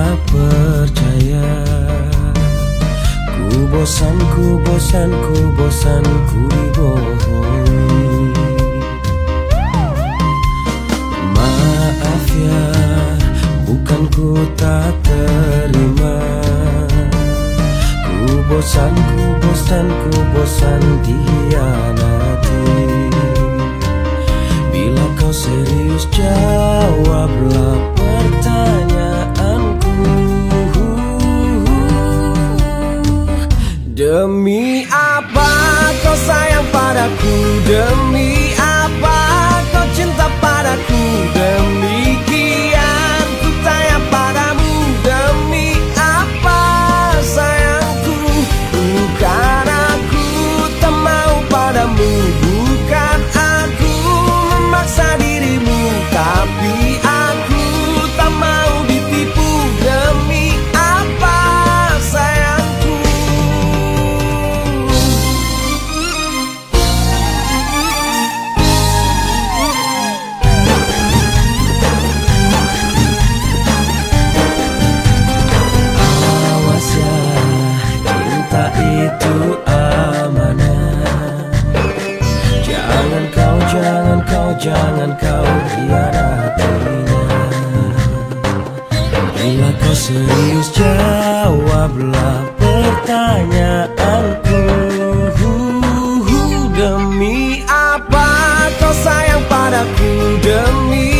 percaya. Ku bosan, ku bosan, ku bosan, ku dibohongi. Maaf ya, bukan ku tak terima. Ku bosan, ku bosan, ku bosan dihianati. Bila kau serius jawablah pertanyaanku. Demi apa kau sayang padaku? Demi apa kau cinta padaku? Demikian ku tanya padamu. Demi apa sayangku? Bukan aku tak mau padamu, bukan aku memaksa dirimu, tapi aku tak mau ditipu. Demi apa sayangku? Awas ya, cinta itu amanah. Jangan kau hianatinya. Bila kau serius jawablah pertanyaanku. Demi apa kau sayang padaku? Demi